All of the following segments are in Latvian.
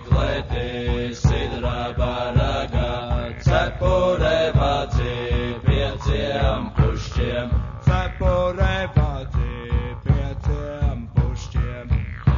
klētī, sidraba ragā, cepure vadzi, pieciem pušķiem. Cepure vadzi, pieciem pušķiem.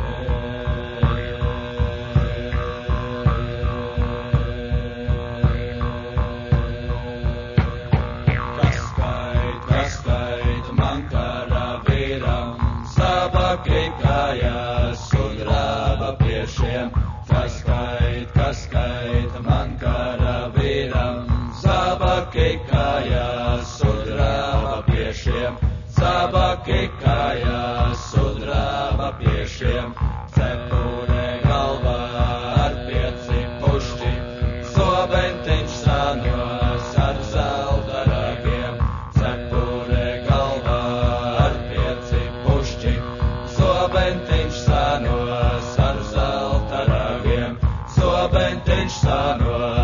Kas skait man karavīram, sabaki kājās sudraba piešiem. Kas skait man karavīram, sabaki kājās sudraba piešiem. Sabaki kājās sudraba piešiem. Cepure galvā ar pieci pušķi, sobentiņš sanos ar zelta ragiem. Cepure galvā ar pieci pušķi, sobentiņš sanos ar zelta ragiem. Sobentiņš sanos